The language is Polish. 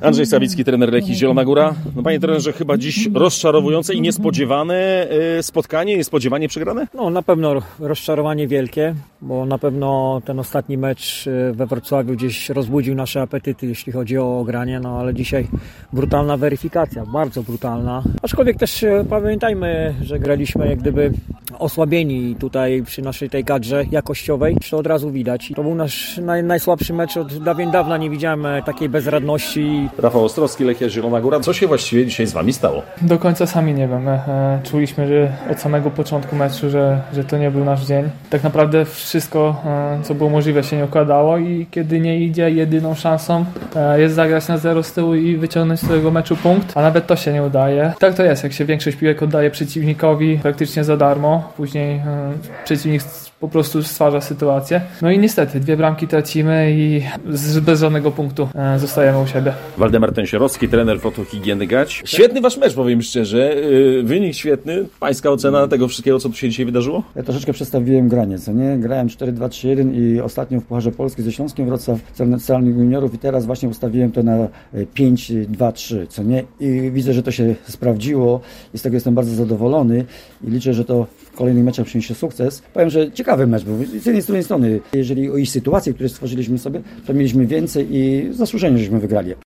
Andrzej Sawicki, trener Lechii Zielona Góra. No, panie trenerze, chyba dziś rozczarowujące i niespodziewane spotkanie, niespodziewanie przegrane? No na pewno rozczarowanie wielkie, bo na pewno ten ostatni mecz we Wrocławiu gdzieś rozbudził nasze apetyty, jeśli chodzi o granie, no ale dzisiaj brutalna weryfikacja, bardzo brutalna. Aczkolwiek też pamiętajmy, że graliśmy jak gdyby osłabieni tutaj przy naszej tej kadrze jakościowej, to od razu widać. To był nasz najsłabszy mecz od dawien dawna, nie widziałem takiej bezradności. Rafał Ostrowski, Lechia Zielona Góra. Co się właściwie dzisiaj z wami stało? Do końca sami nie wiem. Czuliśmy, że od samego początku meczu, że to nie był nasz dzień. Tak naprawdę wszystko, co było możliwe, się nie układało i kiedy nie idzie, jedyną szansą jest zagrać na 0 z tyłu i wyciągnąć z tego meczu punkt, a nawet to się nie udaje. Tak to jest, jak się większość piłek oddaje przeciwnikowi praktycznie za darmo, później przeciwnik po prostu stwarza sytuację. No i niestety 2 bramki tracimy i bez żadnego punktu zostajemy u siebie. Waldemar Tęsierowski, trener Fotohigieny Gać. Świetny wasz mecz, powiem szczerze. Wynik świetny. Pańska ocena tego wszystkiego, co tu się dzisiaj wydarzyło? Ja troszeczkę przestawiłem granie, co nie? Grałem 4-2-3-1 i ostatnio w Pucharze Polski ze Śląskiem Wrocław celnych juniorów i teraz właśnie ustawiłem to na 5-2-3, co nie? I widzę, że to się sprawdziło i z tego jestem bardzo zadowolony i liczę, że to w kolejnych meczach przyniesie sukces. Powiem, że ciekawy mecz był z jednej strony. Jeżeli o ich sytuacje, które stworzyliśmy sobie, to mieliśmy więcej i zasłużenie, żeśmy wygrali.